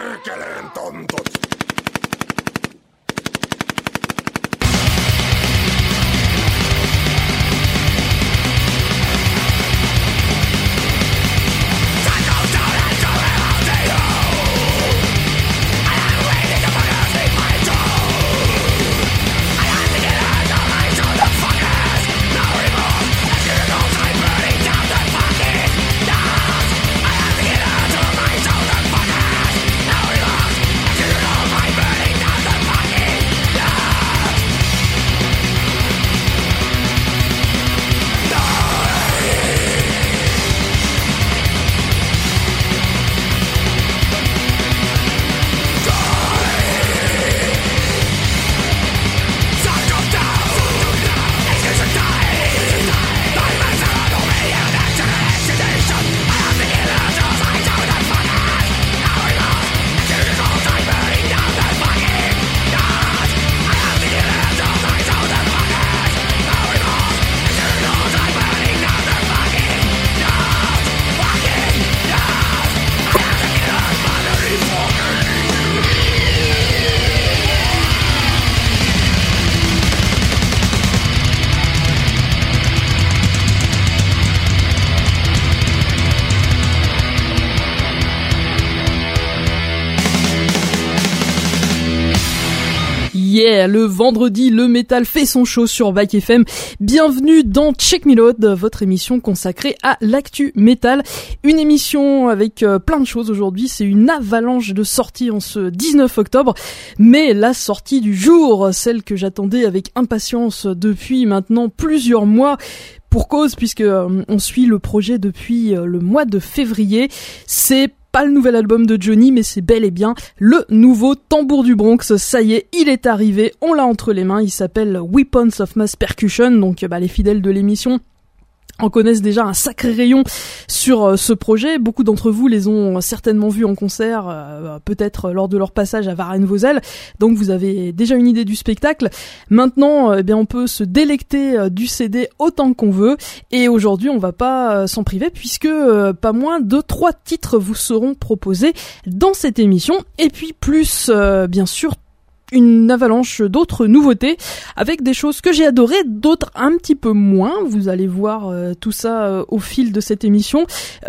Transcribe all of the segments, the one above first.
Yeah, le vendredi, le métal fait son show sur Back FM. Bienvenue dans Check Me Load, votre émission consacrée à l'actu métal. Une émission avec plein de choses aujourd'hui. C'est une avalanche de sorties en ce 19 octobre. Mais la sortie du jour, celle que j'attendais avec impatience depuis maintenant plusieurs mois, pour cause, puisque on suit le projet depuis le mois de février. C'est pas le nouvel album de Johnny, mais c'est bel et bien le nouveau Tambour du Bronx. Ça y est, il est arrivé, on l'a entre les mains. Il s'appelle Weapons of Mass Percussion, donc les fidèles de l'émission en connaissent déjà un sacré rayon sur ce projet. Beaucoup d'entre vous les ont certainement vus en concert, peut-être lors de leur passage à Varennes-Vauzelles. Donc vous avez déjà une idée du spectacle. Maintenant, on peut se délecter du CD autant qu'on veut. Et aujourd'hui, on va pas s'en priver puisque pas moins de 3 titres vous seront proposés dans cette émission. Et puis plus, bien sûr, une avalanche d'autres nouveautés avec des choses que j'ai adorées, d'autres un petit peu moins. Vous allez voir tout ça au fil de cette émission.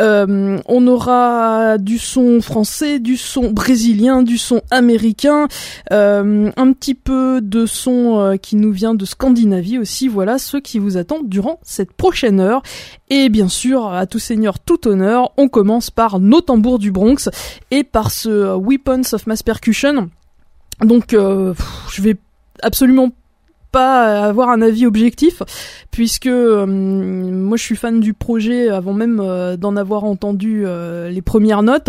On aura du son français, du son brésilien, du son américain, un petit peu de son qui nous vient de Scandinavie aussi. Voilà ce qui vous attend durant cette prochaine heure. Et bien sûr, à tout seigneur, tout honneur, on commence par nos tambours du Bronx et par ce Weapons of Mass Percussion. Donc je vais absolument pas avoir un avis objectif puisque moi je suis fan du projet avant même d'en avoir entendu les premières notes.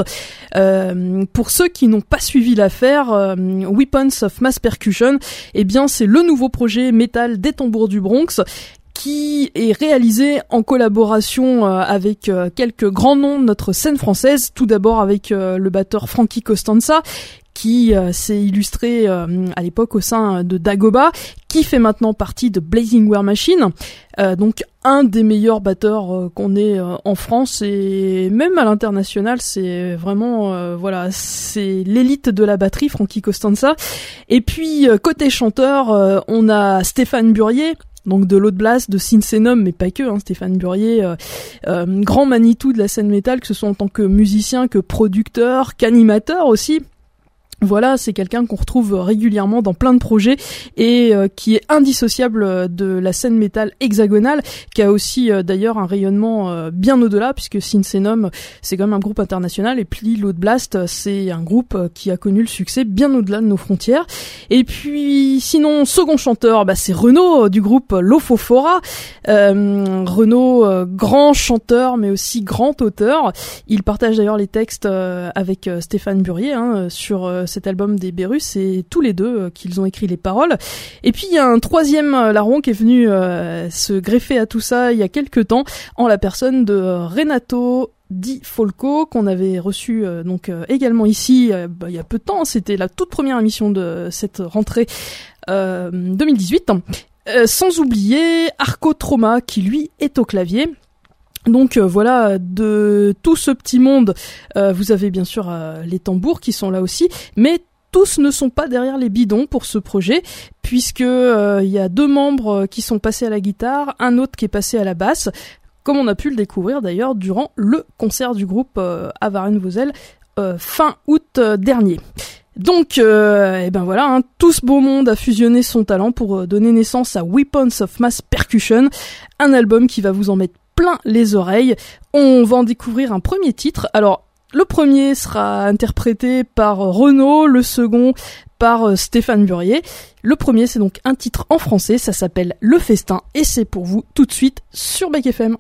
Pour ceux qui n'ont pas suivi l'affaire, Weapons of Mass Percussion, eh bien c'est le nouveau projet métal des Tambours du Bronx qui est réalisé en collaboration avec quelques grands noms de notre scène française. Tout d'abord avec le batteur Frankie Costanza, qui s'est illustré à l'époque au sein de Dagoba, qui fait maintenant partie de Blazing War Machine, donc un des meilleurs batteurs qu'on ait en France et même à l'international. C'est vraiment c'est l'élite de la batterie, Frankie Costanza. Et puis côté chanteur, on a Stéphane Burier, donc de l'Aude Blast, de Synsenum, mais pas que, Stéphane Burier, grand Manitou de la scène métal, que ce soit en tant que musicien, que producteur, qu'animateur aussi. Voilà, c'est quelqu'un qu'on retrouve régulièrement dans plein de projets et qui est indissociable de la scène métal hexagonale, qui a aussi d'ailleurs un rayonnement bien au-delà, puisque Synsenum c'est quand même un groupe international et puis l'Aude Blast c'est un groupe qui a connu le succès bien au-delà de nos frontières. Et puis sinon, second chanteur, c'est Renaud du groupe Lofofora. Renaud, grand chanteur mais aussi grand auteur. Il partage d'ailleurs les textes avec Stéphane Burier sur cet album des Bérus, c'est tous les deux qu'ils ont écrit les paroles. Et puis il y a un troisième larron qui est venu se greffer à tout ça il y a quelques temps, en la personne de Renato Di Folco, qu'on avait reçu également ici il y a peu de temps. C'était la toute première émission de cette rentrée 2018. Sans oublier Arco Trauma qui lui est au clavier. Donc voilà, de tout ce petit monde, vous avez bien sûr les tambours qui sont là aussi, mais tous ne sont pas derrière les bidons pour ce projet, puisque il y a 2 membres qui sont passés à la guitare, un autre qui est passé à la basse, comme on a pu le découvrir d'ailleurs durant le concert du groupe à Varennes-Vauzelles fin août dernier. Donc, et ben voilà, hein, tout ce beau monde a fusionné son talent pour donner naissance à Weapons of Mass Percussion, un album qui va vous en mettre plein les oreilles. On va en découvrir un premier titre. Alors, le premier sera interprété par Renaud, le second par Stéphane Burier. Le premier, c'est donc un titre en français, ça s'appelle Le Festin, et c'est pour vous tout de suite sur Back FM.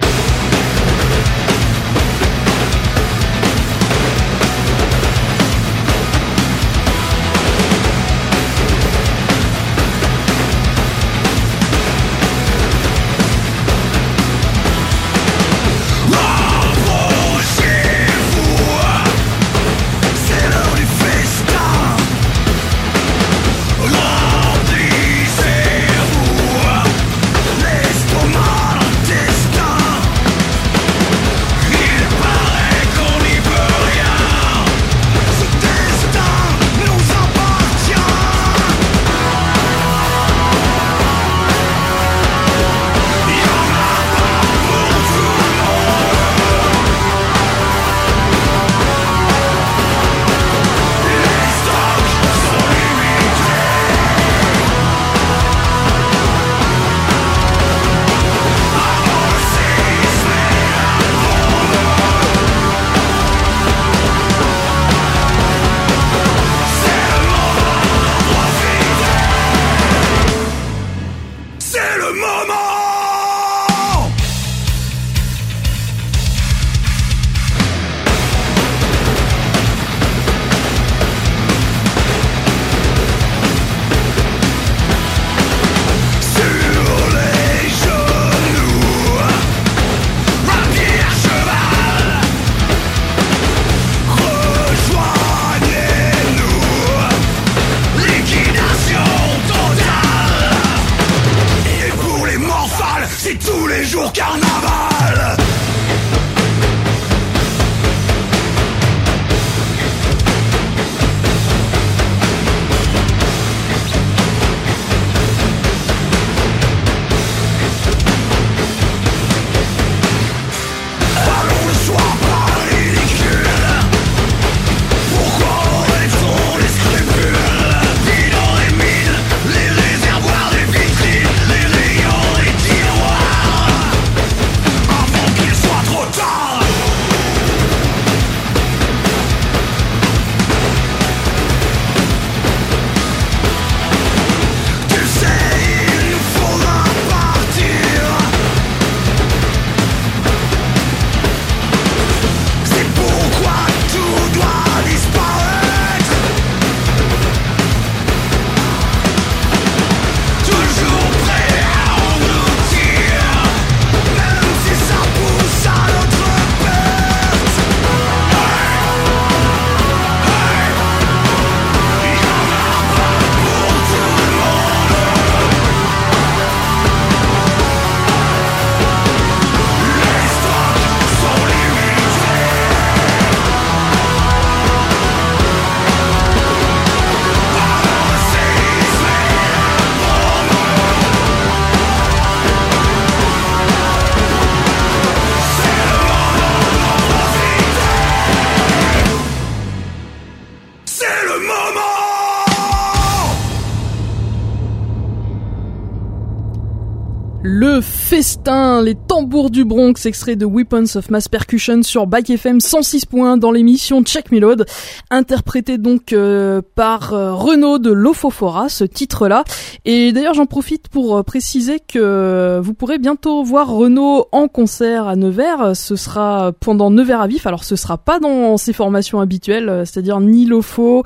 Le Festin, les tambours du Bronx, extrait de Weapons of Mass Percussion sur Back FM 106.1 dans l'émission Check Me Load, interprété donc par Renaud de Lofofora, ce titre-là. Et d'ailleurs, j'en profite pour préciser que vous pourrez bientôt voir Renaud en concert à Nevers. Ce sera pendant Nevers à Vif. Alors, ce sera pas dans ses formations habituelles, c'est-à-dire ni Lofo,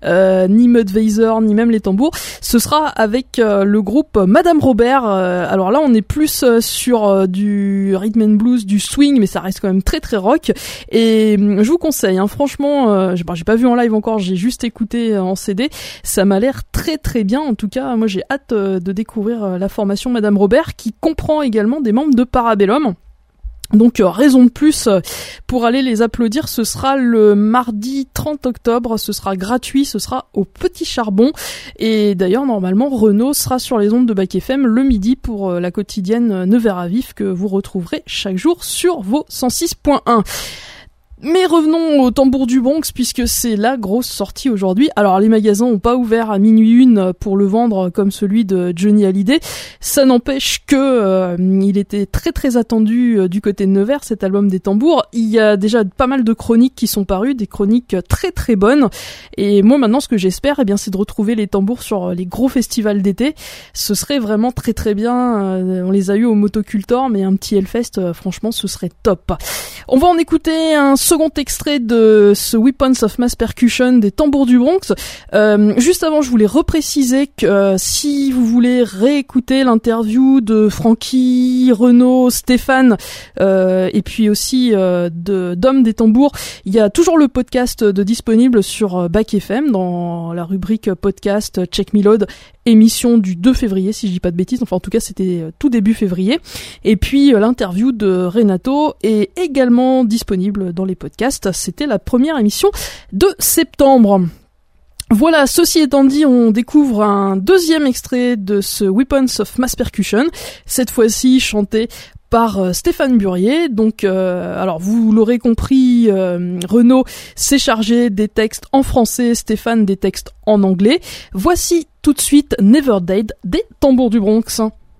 ni Mudvayser, ni même les tambours. Ce sera avec le groupe Madame Robert. Alors là, on est plus sur du rhythm and blues, du swing, mais ça reste quand même très très rock. Et je vous conseille, hein, franchement, j'ai pas vu en live encore, j'ai juste écouté en CD. Ça m'a l'air très très bien. En tout cas, moi j'ai hâte de découvrir la formation Madame Robert, qui comprend également des membres de Parabellum. Donc raison de plus pour aller les applaudir, ce sera le mardi 30 octobre, ce sera gratuit, ce sera au Petit Charbon. Et d'ailleurs normalement Renaud sera sur les ondes de Bac FM le midi pour la quotidienne 9h à vif que vous retrouverez chaque jour sur vos 106.1. Mais revenons au Tambour du Bronx puisque c'est la grosse sortie aujourd'hui. Alors les magasins ont pas ouvert à minuit 1 pour le vendre comme celui de Johnny Hallyday. Ça n'empêche que il était très très attendu du côté de Nevers, cet album des tambours. Il y a déjà pas mal de chroniques qui sont parues, des chroniques très très bonnes. Et moi maintenant ce que j'espère, c'est de retrouver les tambours sur les gros festivals d'été. Ce serait vraiment très très bien. On les a eu au Motocultor, mais un petit Hellfest, franchement ce serait top. On va en écouter un second extrait de ce Weapons of Mass Percussion des Tambours du Bronx. Juste avant, je voulais repréciser que si vous voulez réécouter l'interview de Francky, Renaud, Stéphane et puis aussi d'Homme des Tambours, il y a toujours le podcast de disponible sur Bac FM dans la rubrique podcast Check Me Load, émission du 2 février si je dis pas de bêtises, enfin en tout cas c'était tout début février. Et puis l'interview de Renato est également disponible dans les podcasts, c'était la première émission de septembre. Voilà, ceci étant dit, on découvre un deuxième extrait de ce Weapons of Mass Percussion, cette fois-ci chanté par Stéphane Burier. Donc alors vous l'aurez compris, Renaud s'est chargé des textes en français, Stéphane des textes en anglais. Voici tout de suite Never Dead des Tambours du Bronx.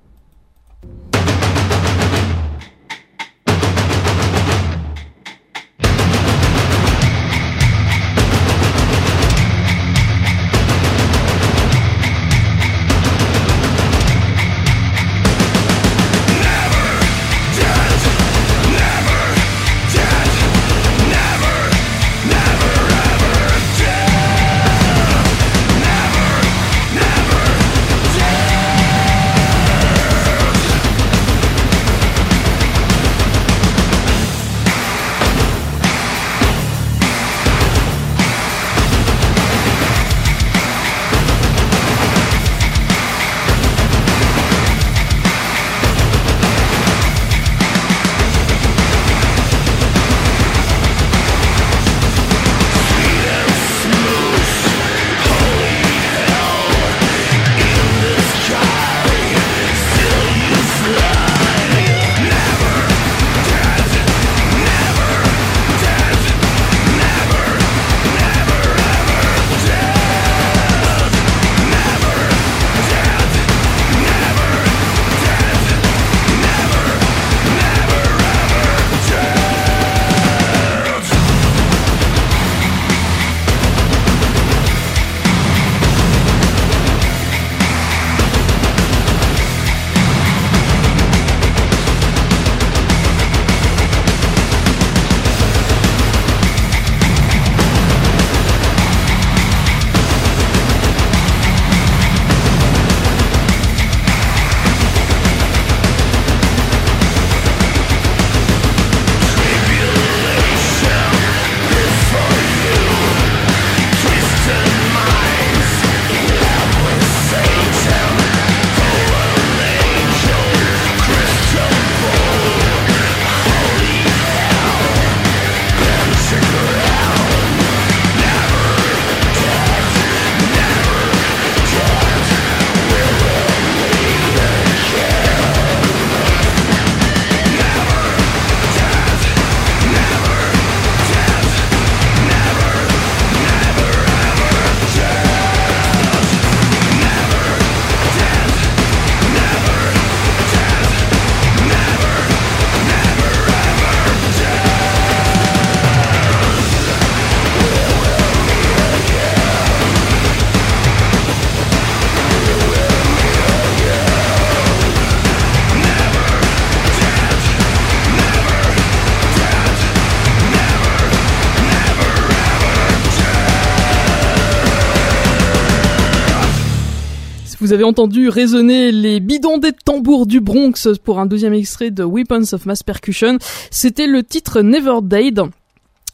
Vous avez entendu résonner les bidons des tambours du Bronx pour un deuxième extrait de Weapons of Mass Percussion. C'était le titre Never Dead.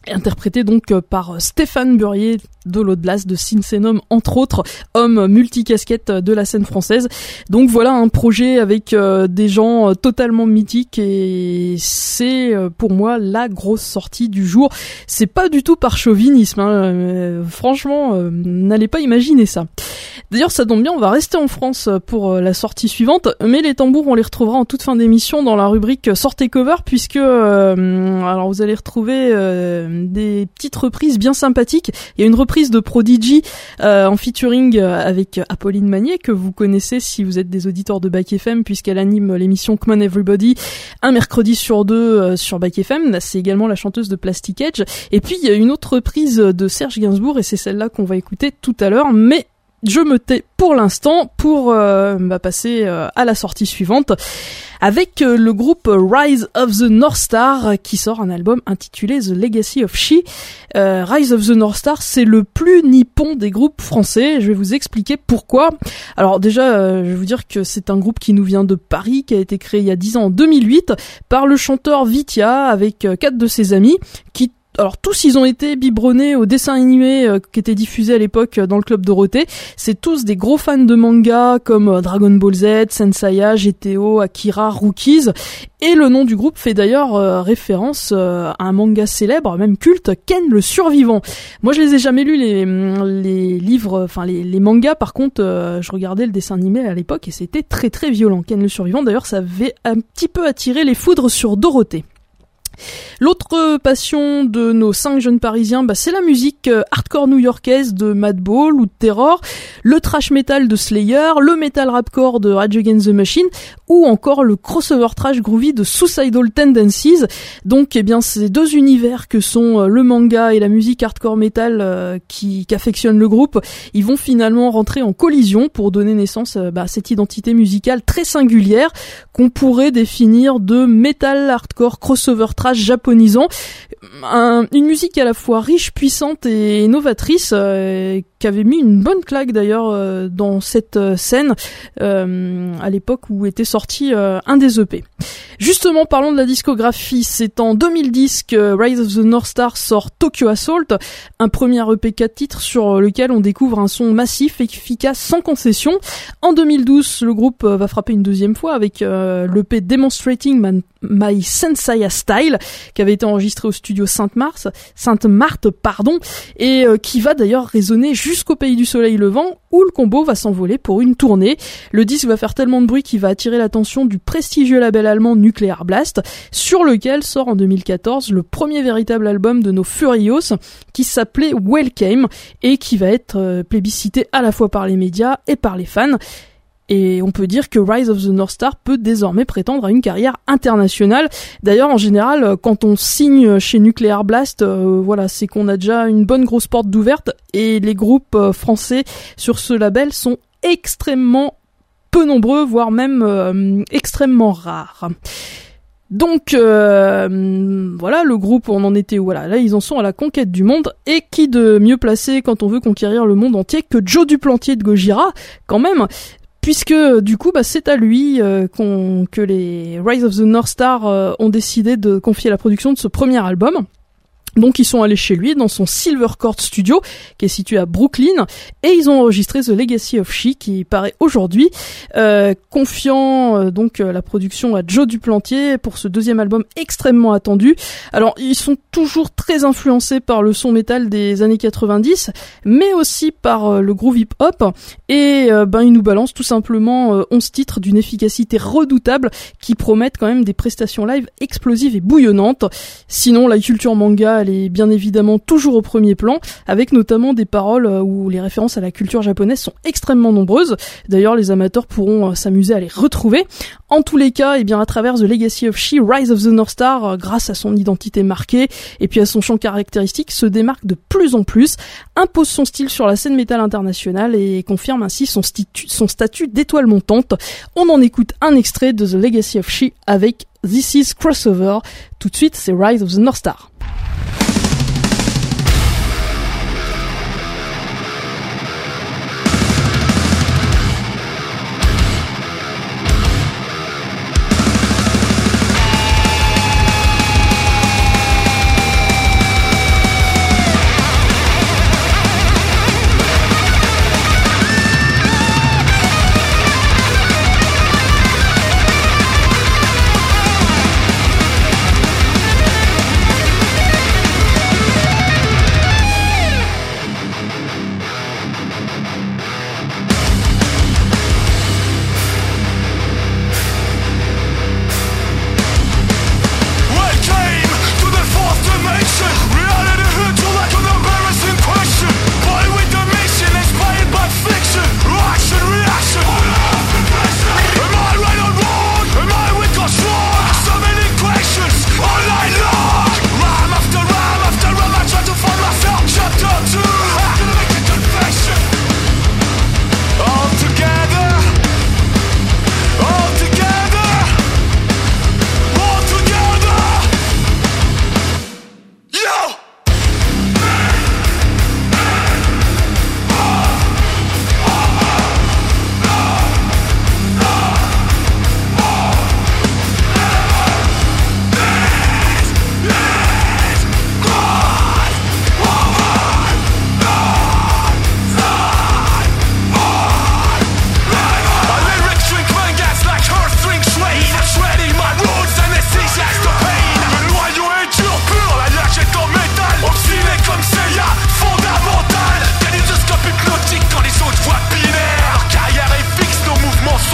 interprété donc par Stéphane Burrier de l'Aude-Blast, de Syncenom, entre autres, homme multicasquette de la scène française. Donc voilà un projet avec des gens totalement mythiques, et c'est pour moi la grosse sortie du jour. C'est pas du tout par chauvinisme, hein. Franchement, n'allez pas imaginer ça. D'ailleurs, ça tombe bien, on va rester en France pour la sortie suivante, mais les tambours, on les retrouvera en toute fin d'émission dans la rubrique Sortez cover, puisque alors vous allez retrouver des petites reprises bien sympathiques. Il y a une reprise de Prodigy en featuring avec Apolline Magnay, que vous connaissez si vous êtes des auditeurs de Back FM, puisqu'elle anime l'émission Come On Everybody un mercredi sur deux sur Back FM. C'est également la chanteuse de Plastic Edge. Et puis il y a une autre reprise de Serge Gainsbourg, et c'est celle-là qu'on va écouter tout à l'heure, mais je me tais pour l'instant pour passer à la sortie suivante avec le groupe Rise of the North Star qui sort un album intitulé The Legacy of She. Rise of the North Star, c'est le plus nippon des groupes français. Je vais vous expliquer pourquoi. Alors déjà, je vais vous dire que c'est un groupe qui nous vient de Paris, qui a été créé il y a 10 ans, en 2008, par le chanteur Vitia avec 4 de ses amis qui alors tous ils ont été biberonnés au dessin animé qui était diffusé à l'époque dans le Club Dorothée. C'est tous des gros fans de manga comme Dragon Ball Z, Senseiya, GTO, Akira, Rookies. Et le nom du groupe fait d'ailleurs référence à un manga célèbre, même culte, Ken le Survivant. Moi je les ai jamais lus les livres, enfin les mangas. Par contre, je regardais le dessin animé à l'époque et c'était très très violent. Ken le Survivant, d'ailleurs, ça avait un petit peu attiré les foudres sur Dorothée. L'autre passion de nos 5 jeunes parisiens, c'est la musique hardcore new-yorkaise de Madball ou de Terror, le thrash metal de Slayer, le metal rapcore de Rage Against the Machine, ou encore le crossover thrash groovy de Suicidal Tendencies. Donc, ces deux univers que sont le manga et la musique hardcore metal qu'affectionne le groupe, ils vont finalement rentrer en collision pour donner naissance à cette identité musicale très singulière qu'on pourrait définir de metal hardcore crossover thrash japonisant. Une musique à la fois riche, puissante et novatrice, qui avait mis une bonne claque d'ailleurs dans cette scène à l'époque où était sorti un des EP. Justement, parlons de la discographie. C'est en 2010 que Rise of the North Star sort Tokyo Assault, un premier EP 4 titres sur lequel on découvre un son massif, efficace, sans concession. En 2012, le groupe va frapper une deuxième fois avec l'EP Demonstrating My Senseiya Style, qui avait été enregistré au studio Sainte-Marthe, et qui va d'ailleurs résonner jusqu'au pays du soleil levant, où le combo va s'envoler pour une tournée. Le disque va faire tellement de bruit qu'il va attirer l'attention du prestigieux label allemand Nuclear Blast, sur lequel sort en 2014 le premier véritable album de nos Furios, qui s'appelait Welcome, et qui va être plébiscité à la fois par les médias et par les fans. Et on peut dire que Rise of the North Star peut désormais prétendre à une carrière internationale. D'ailleurs, en général, quand on signe chez Nuclear Blast, c'est qu'on a déjà une bonne grosse porte d'ouverte, et les groupes français sur ce label sont extrêmement peu nombreux, voire même extrêmement rares. Donc le groupe, on en était là ils en sont à la conquête du monde, et qui de mieux placé quand on veut conquérir le monde entier que Joe Duplantier de Gojira, quand même, puisque du coup c'est à lui que les Rise of the North Star ont décidé de confier la production de ce premier album. Donc ils sont allés chez lui dans son Silvercord Studio qui est situé à Brooklyn, et ils ont enregistré The Legacy of She qui paraît aujourd'hui, confiant donc la production à Joe Duplantier pour ce deuxième album extrêmement attendu. Alors ils sont toujours très influencés par le son métal des années 90, mais aussi par le groove hip-hop, et ils nous balancent tout simplement 11 titres d'une efficacité redoutable qui promettent quand même des prestations live explosives et bouillonnantes. Sinon la culture manga, elle est bien évidemment toujours au premier plan, avec notamment des paroles où les références à la culture japonaise sont extrêmement nombreuses. D'ailleurs, les amateurs pourront s'amuser à les retrouver. En tous les cas, à travers The Legacy of She, Rise of the North Star, grâce à son identité marquée et puis à son chant caractéristique, se démarque de plus en plus, impose son style sur la scène métal internationale et confirme ainsi son statut d'étoile montante. On en écoute un extrait de The Legacy of She avec This Is Crossover. Tout de suite, c'est Rise of the North Star.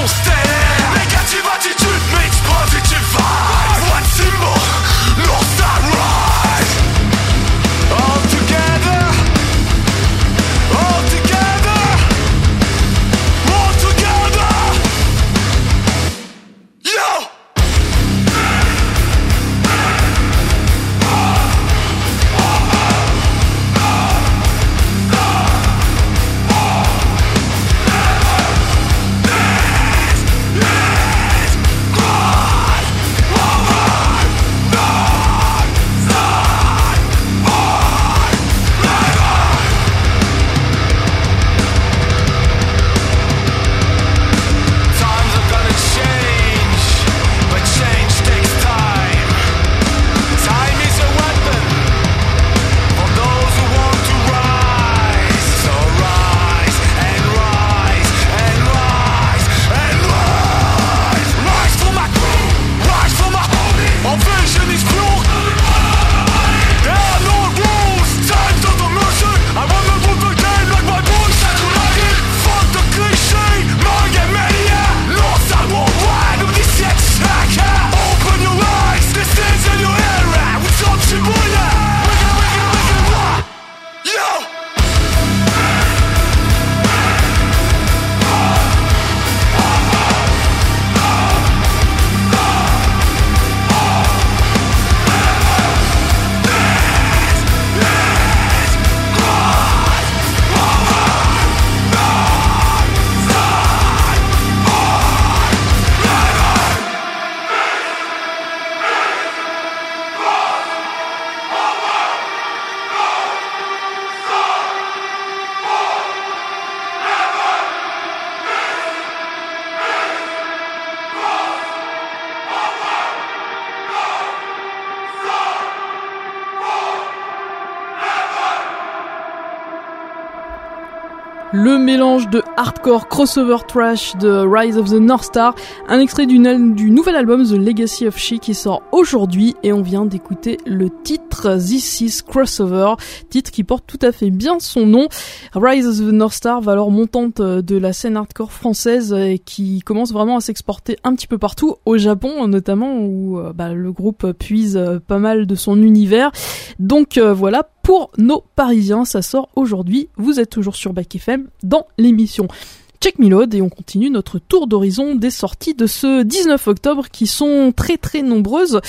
Le mélange de hardcore crossover trash de Rise of the North Star, un extrait du nouvel album The Legacy of She qui sort aujourd'hui, et on vient d'écouter le titre This is Crossover, titre qui porte tout à fait bien son nom. Rise of the North Star, valeur montante de la scène hardcore française et qui commence vraiment à s'exporter un petit peu partout, au Japon notamment, où le groupe puise pas mal de son univers. Donc voilà, pour nos Parisiens, ça sort aujourd'hui. Vous êtes toujours sur Back FM dans l'émission Check Me Load et on continue notre tour d'horizon des sorties de ce 19 octobre qui sont très très nombreuses,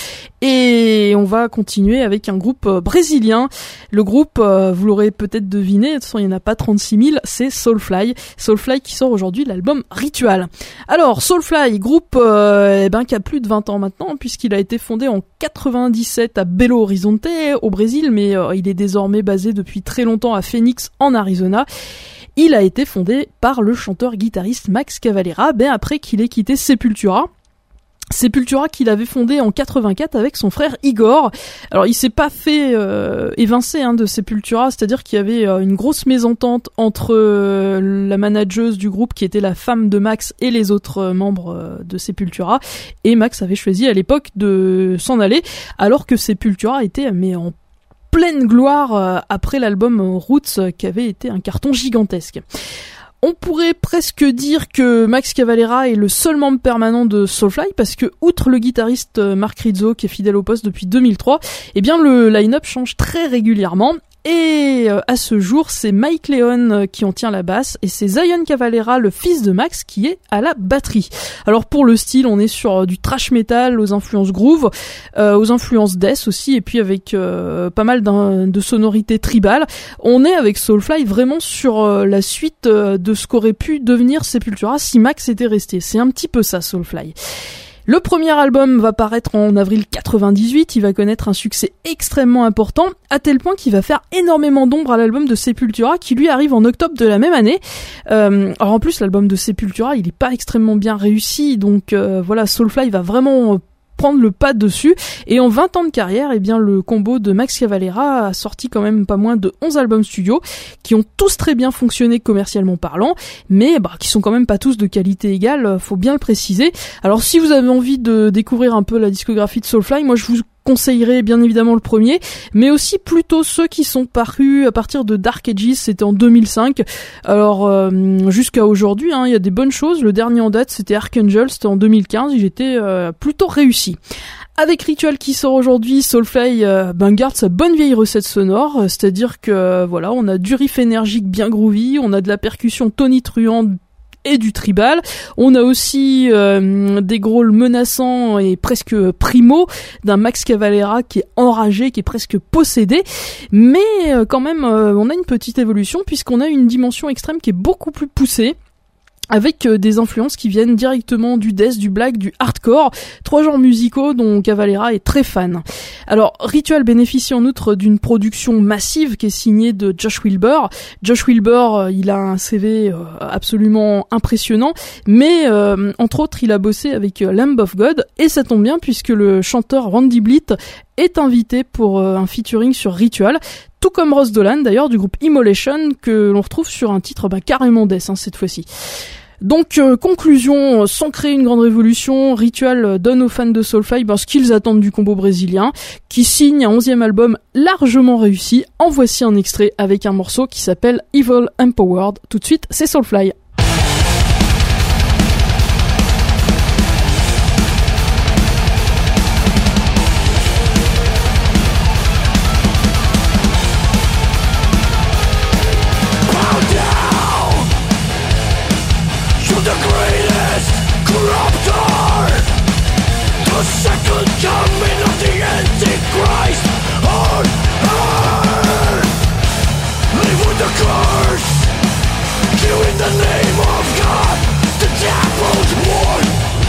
et on va continuer avec un groupe brésilien. Le groupe, vous l'aurez peut-être deviné, de toute façon il n'y en a pas 36 000, c'est Soulfly. Soulfly qui sort aujourd'hui l'album Ritual. Alors Soulfly, groupe qui a plus de 20 ans maintenant, puisqu'il a été fondé en 97 à Belo Horizonte au Brésil, mais il est désormais basé depuis très longtemps à Phoenix en Arizona. Il a été fondé par le chanteur-guitariste Max Cavalera, après qu'il ait quitté Sepultura. Sepultura qu'il avait fondé en 84 avec son frère Igor. Alors il s'est pas fait évincer de Sepultura, c'est-à-dire qu'il y avait une grosse mésentente entre la manageuse du groupe qui était la femme de Max et les autres membres de Sepultura, et Max avait choisi à l'époque de s'en aller alors que Sepultura était en pleine gloire après l'album Roots qui avait été un carton gigantesque. On pourrait presque dire que Max Cavalera est le seul membre permanent de Soulfly, parce que outre le guitariste Mark Rizzo qui est fidèle au poste depuis 2003, le line-up change très régulièrement. Et à ce jour, c'est Mike Leon qui en tient la basse, et c'est Zion Cavalera, le fils de Max, qui est à la batterie. Alors pour le style, on est sur du thrash metal aux influences groove, aux influences death aussi, et puis avec pas mal de sonorités tribales. On est avec Soulfly vraiment sur la suite de ce qu'aurait pu devenir Sepultura si Max était resté. C'est un petit peu ça, Soulfly. Le premier album va paraître en avril 98, il va connaître un succès extrêmement important, à tel point qu'il va faire énormément d'ombre à l'album de Sepultura qui lui arrive en octobre de la même année. Alors en plus l'album de Sepultura il est pas extrêmement bien réussi, donc Soulfly va vraiment prendre le pas dessus, et en 20 ans de carrière, le combo de Max Cavalera a sorti quand même pas moins de 11 albums studio, qui ont tous très bien fonctionné commercialement parlant, mais qui sont quand même pas tous de qualité égale, faut bien le préciser. Alors si vous avez envie de découvrir un peu la discographie de Soulfly, moi je vous conseillerais bien évidemment le premier, mais aussi plutôt ceux qui sont parus à partir de Dark Ages, c'était en 2005. Alors jusqu'à aujourd'hui, il y a des bonnes choses. Le dernier en date, c'était Archangel, c'était en 2015, il était plutôt réussi. Avec Ritual qui sort aujourd'hui, Soulfly garde sa bonne vieille recette sonore, c'est-à-dire que voilà, on a du riff énergique bien groovy, on a de la percussion tonitruante et du tribal. On a aussi des growls menaçants et presque primo d'un Max Cavalera qui est enragé, qui est presque possédé. Mais quand même, on a une petite évolution puisqu'on a une dimension extrême qui est beaucoup plus poussée, avec des influences qui viennent directement du death, du black, du hardcore, 3 genres musicaux dont Cavalera est très fan. Alors, Ritual bénéficie en outre d'une production massive qui est signée de Josh Wilbur. Josh Wilbur, il a un CV absolument impressionnant, mais entre autres, il a bossé avec Lamb of God, et ça tombe bien puisque le chanteur Randy Blitt est invité pour un featuring sur Ritual, tout comme Ross Dolan d'ailleurs du groupe Immolation que l'on retrouve sur un titre carrément death cette fois-ci. Donc conclusion, sans créer une grande révolution, Ritual donne aux fans de Soulfly ce qu'ils attendent du combo brésilien, qui signe un 11e album largement réussi. En voici un extrait avec un morceau qui s'appelle Evil Empowered. Tout de suite, c'est Soulfly. Coming of the Antichrist on earth. Live with the curse. Kill in the name of God. The devil's won.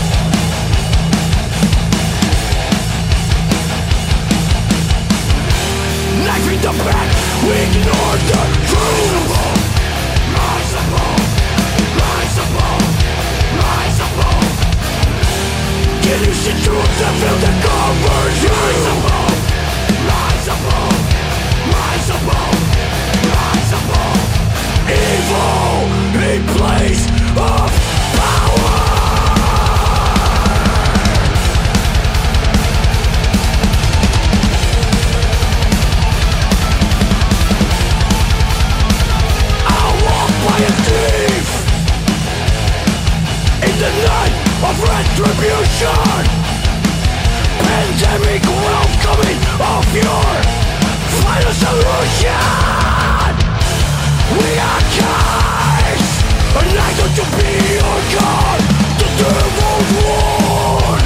Knife in the back. We ignore the truth. Rise above. Rise above. Rise above. Can you see truth and feel the covers you? Rise above, rise above, rise above, rise above. Evil in place of power. I walk by a thief in the night of retribution. Pandemic welcoming of your final solution. We are guys, and I got to be your God. The devil's won.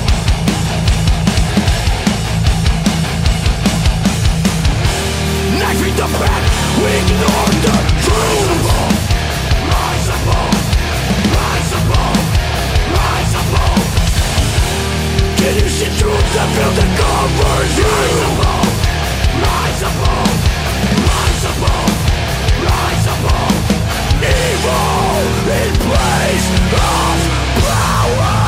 Knife in the back, we ignore the truth. Rise above, rise above, rise above. Can you see truth and feel the covers you? Rise above, rise above, rise above, rise above. Evil in place of power.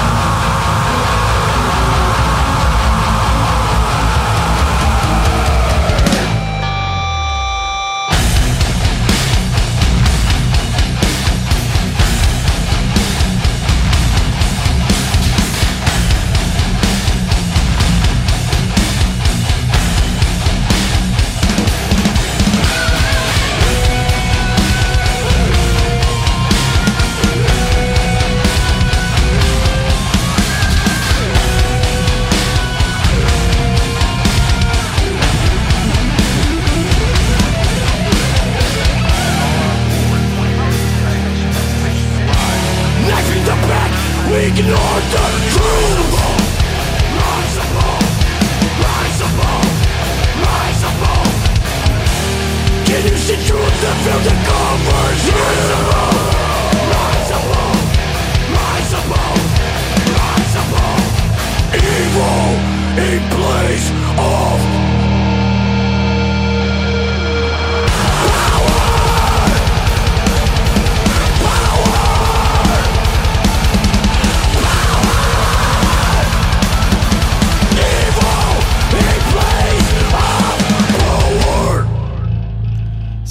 Ignore the truth. Rise above, rise above, rise above. Can you see truth and feel the covers? Rise above, rise above, rise above, rise above. Evil in place of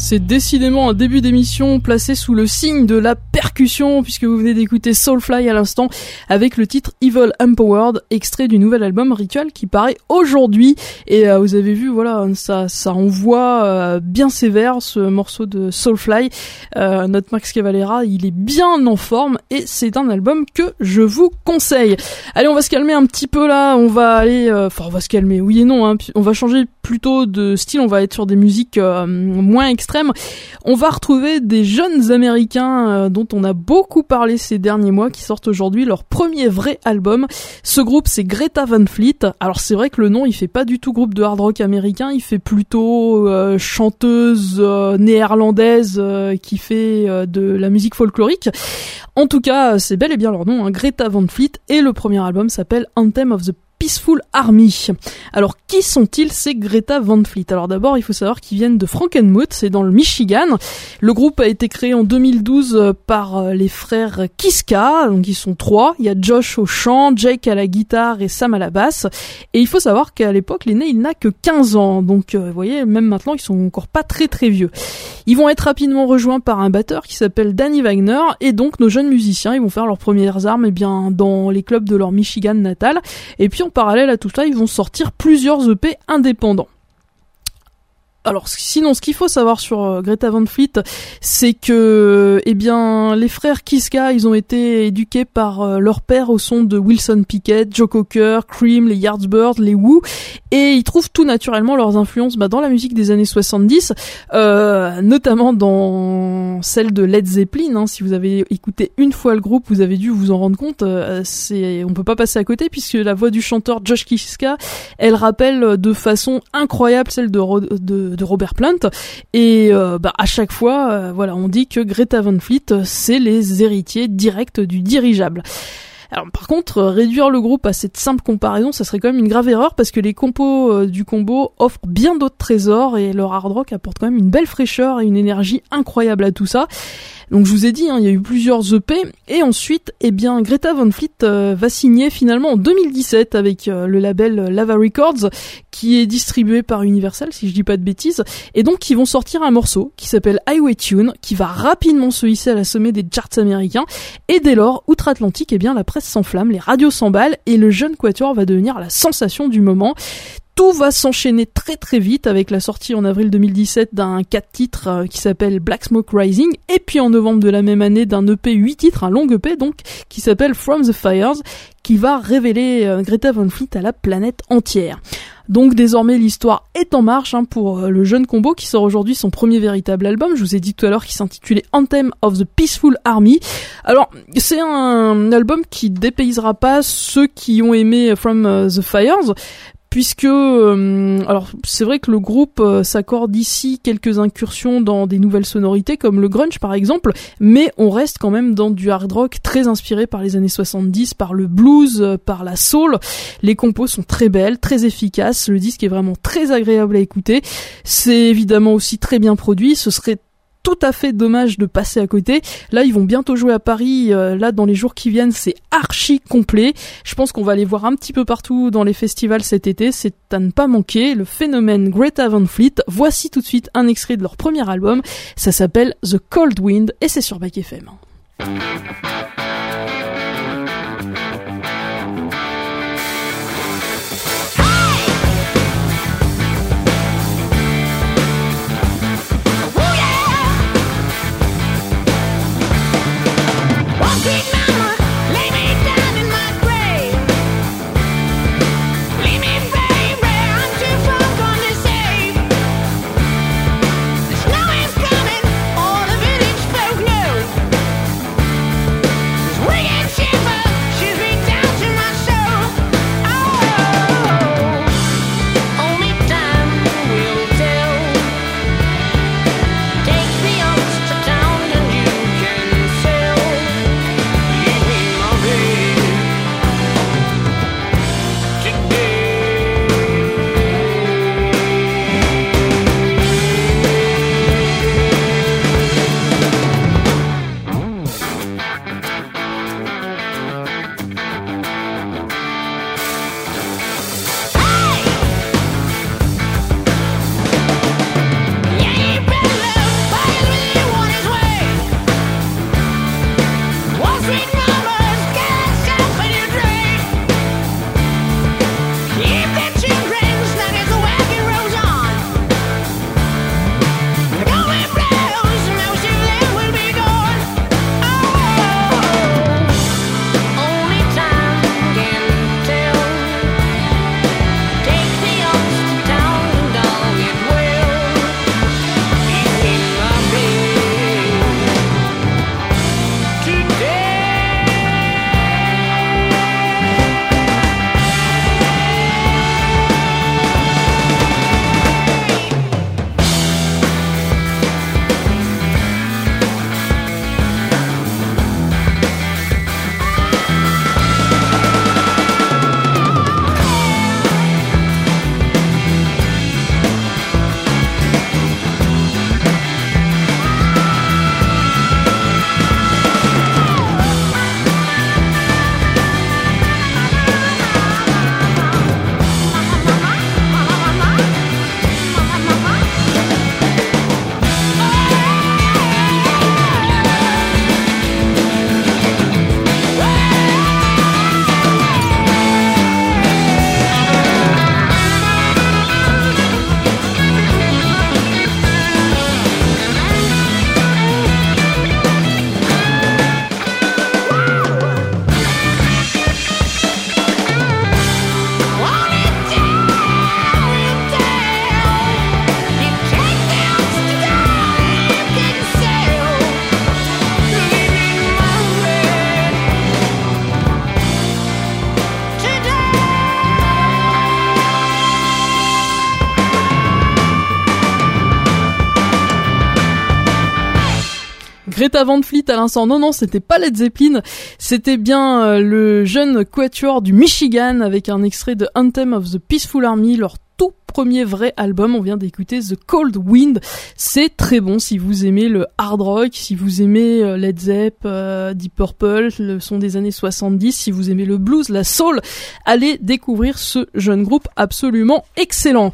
c'est décidément un début d'émission placé sous le signe de la percussion, puisque vous venez d'écouter Soulfly à l'instant avec le titre Evil Empowered, extrait du nouvel album Ritual qui paraît aujourd'hui. Et vous avez vu, voilà, ça envoie bien sévère ce morceau de Soulfly. Notre Max Cavalera, il est bien en forme et c'est un album que je vous conseille. Allez, on va se calmer un petit peu là, on va aller, on va se calmer, oui et non, hein, on va changer plutôt de style, on va être sur des musiques moins extrêmes. On va retrouver des jeunes américains dont on a beaucoup parlé ces derniers mois, qui sortent aujourd'hui leur premier vrai album. Ce groupe, c'est Greta Van Fleet. Alors c'est vrai que le nom, il fait pas du tout groupe de hard rock américain, il fait plutôt chanteuse néerlandaise qui fait de la musique folklorique. En tout cas, c'est bel et bien leur nom, hein, Greta Van Fleet, et le premier album s'appelle Anthem of the Peaceful Army. Alors, qui sont-ils, ces Greta Van Fleet? Alors d'abord, il faut savoir qu'ils viennent de Frankenmuth, c'est dans le Michigan. Le groupe a été créé en 2012 par les frères Kiska, donc ils sont 3. Il y a Josh au chant, Jake à la guitare et Sam à la basse. Et il faut savoir qu'à l'époque, l'aîné, il n'a que 15 ans. Donc, vous voyez, même maintenant, ils sont encore pas très très vieux. Ils vont être rapidement rejoints par un batteur qui s'appelle Danny Wagner. Et donc, nos jeunes musiciens, ils vont faire leurs premières armes, dans les clubs de leur Michigan natal. Et puis, en parallèle à tout ça, ils vont sortir plusieurs EP indépendants. Alors sinon, ce qu'il faut savoir sur Greta Van Fleet, c'est que, les frères Kiska, ils ont été éduqués par leur père au son de Wilson Pickett, Joe Cocker, Cream, les Yardbirds, les Who, et ils trouvent tout naturellement leurs influences dans la musique des années 70, notamment dans celle de Led Zeppelin. Hein. Si vous avez écouté une fois le groupe, vous avez dû vous en rendre compte. On peut pas passer à côté, puisque la voix du chanteur Josh Kiska, elle rappelle de façon incroyable celle de Robert Plant, et à chaque fois on dit que Greta Van Fleet, c'est les héritiers directs du dirigeable. Alors par contre, réduire le groupe à cette simple comparaison, ça serait quand même une grave erreur, parce que les compos du combo offrent bien d'autres trésors, et leur hard rock apporte quand même une belle fraîcheur et une énergie incroyable à tout ça. Donc je vous ai dit, il y a eu plusieurs EP, et ensuite, Greta Van Fleet va signer finalement en 2017 avec le label Lava Records, qui est distribué par Universal, si je dis pas de bêtises, et donc ils vont sortir un morceau qui s'appelle Highway Tune, qui va rapidement se hisser à la sommet des charts américains, et dès lors, outre-Atlantique, la presse s'enflamme, les radios s'emballent, et le jeune quatuor va devenir la sensation du moment. Tout va s'enchaîner très très vite avec la sortie en avril 2017 d'un 4 titres qui s'appelle Black Smoke Rising, et puis en novembre de la même année d'un EP 8 titres, un long EP donc, qui s'appelle From the Fires, qui va révéler Greta Van Fleet à la planète entière. Donc désormais l'histoire est en marche pour le jeune combo qui sort aujourd'hui son premier véritable album. Je vous ai dit tout à l'heure qu'il s'intitulait Anthem of the Peaceful Army. Alors c'est un album qui dépaysera pas ceux qui ont aimé From the Fires, puisque alors c'est vrai que le groupe s'accorde ici quelques incursions dans des nouvelles sonorités comme le grunge par exemple, mais on reste quand même dans du hard rock très inspiré par les années 70, par le blues, par la soul. Les compos sont très belles, très efficaces, le disque est vraiment très agréable à écouter. C'est évidemment aussi très bien produit, ce serait tout à fait dommage de passer à côté. Là, ils vont bientôt jouer à Paris. Là, dans les jours qui viennent, c'est archi complet. Je pense qu'on va les voir un petit peu partout dans les festivals cet été. C'est à ne pas manquer. Le phénomène Greta Van Fleet. Voici tout de suite un extrait de leur premier album. Ça s'appelle The Cold Wind et c'est sur Back FM. Snow is coming, all the village folk know. Greta Van Fleet à l'instant. Non, c'était pas Led Zeppelin, c'était bien le jeune quatuor du Michigan avec un extrait de Anthem of the Peaceful Army, leur tout premier vrai album. On vient d'écouter The Cold Wind. C'est très bon si vous aimez le hard rock, si vous aimez Led Zepp, Deep Purple, le son des années 70, si vous aimez le blues, la soul, allez découvrir ce jeune groupe absolument excellent.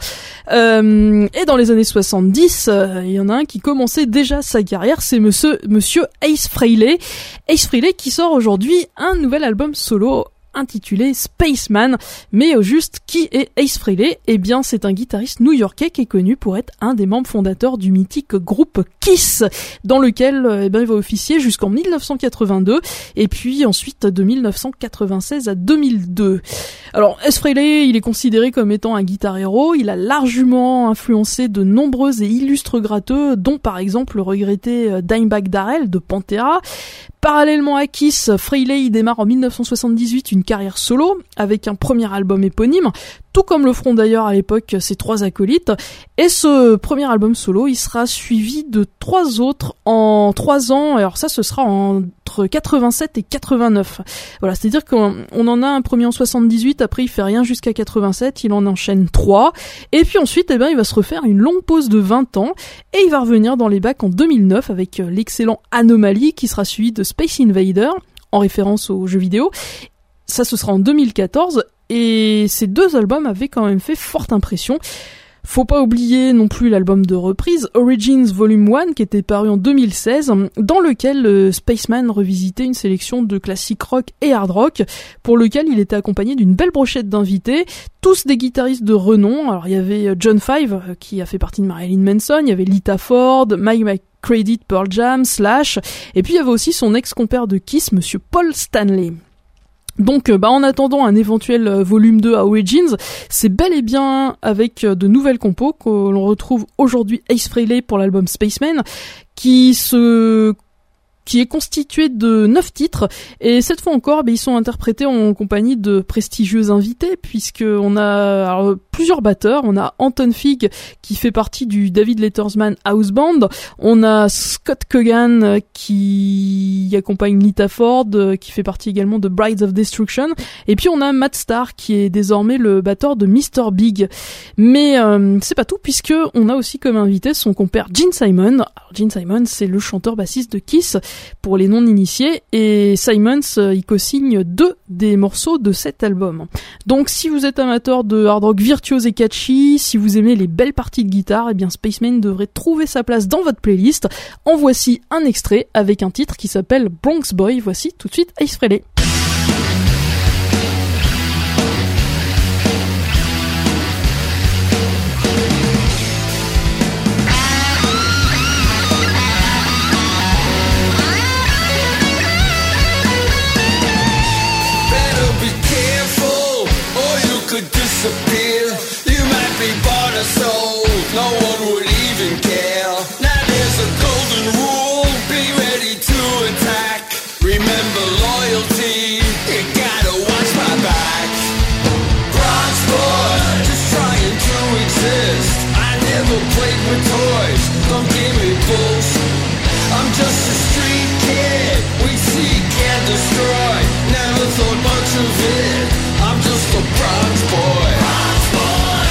Et dans les années 70, il y en a un qui commençait déjà sa carrière, c'est monsieur Ace Frehley. Ace Frehley qui sort aujourd'hui un nouvel album solo intitulé Spaceman. Mais au juste, qui est Ace Frehley ? Eh bien, c'est un guitariste new-yorkais qui est connu pour être un des membres fondateurs du mythique groupe Kiss, dans lequel il va officier jusqu'en 1982, et puis ensuite de 1996 à 2002. Alors, Ace Frehley, il est considéré comme étant un guitar héros. Il a largement influencé de nombreux et illustres gratteux, dont par exemple le regretté Dimebag Darrell de Pantera. Parallèlement à Kiss, Frehley il démarre en 1978 une carrière solo avec un premier album éponyme, tout comme le feront d'ailleurs à l'époque ses trois acolytes. Et ce premier album solo, il sera suivi de 3 autres en 3 ans. Alors ça, ce sera entre 87 et 89. Voilà, c'est-à-dire qu'on en a un premier en 78, après il fait rien jusqu'à 87, il en enchaîne 3. Et puis ensuite, il va se refaire une longue pause de 20 ans et il va revenir dans les bacs en 2009 avec l'excellent Anomaly qui sera suivi de Space Invader, en référence aux jeux vidéo. Ça, ce sera en 2014, et ces 2 albums avaient quand même fait forte impression. Faut pas oublier non plus l'album de reprise Origins Volume 1 qui était paru en 2016, dans lequel Spaceman revisitait une sélection de classiques rock et hard rock, pour lequel il était accompagné d'une belle brochette d'invités, tous des guitaristes de renom. Alors il y avait John Five qui a fait partie de Marilyn Manson, il y avait Lita Ford, Mike McCready de Pearl Jam, Slash, et puis il y avait aussi son ex-compère de Kiss, monsieur Paul Stanley. Donc, en attendant un éventuel volume 2 à Origins, c'est bel et bien avec de nouvelles compos que l'on retrouve aujourd'hui Ace Frehley pour l'album Spaceman, qui est constitué de 9 titres, et cette fois encore, ils sont interprétés en compagnie de prestigieux invités, puisque on a plusieurs batteurs. On a Anton Fig qui fait partie du David Lettersman House Band, on a Scott Cogan qui accompagne Lita Ford, qui fait partie également de Brides of Destruction, et puis on a Matt Starr qui est désormais le batteur de Mr. Big. Mais c'est pas tout, puisque on a aussi comme invité son compère Gene Simon. Alors, Gene Simon, c'est le chanteur bassiste de Kiss, pour les non-initiés, et Simons y co-signe 2 des morceaux de cet album. Donc si vous êtes amateur de hard rock virtuose et catchy, si vous aimez les belles parties de guitare, eh bien Spaceman devrait trouver sa place dans votre playlist. En voici un extrait avec un titre qui s'appelle Bronx Boy. Voici tout de suite Ace Frehley. Disappear. You might be bought or sold, no one would even care. Now there's a golden rule, be ready to attack. Remember loyalty, you gotta watch my back. Bronx boy, just trying to exist. I never played with toys, don't give me bulls. I'm just a street kid, we seek and destroy. Never thought much of it, I'm just a Bronx boy. Bronx boy.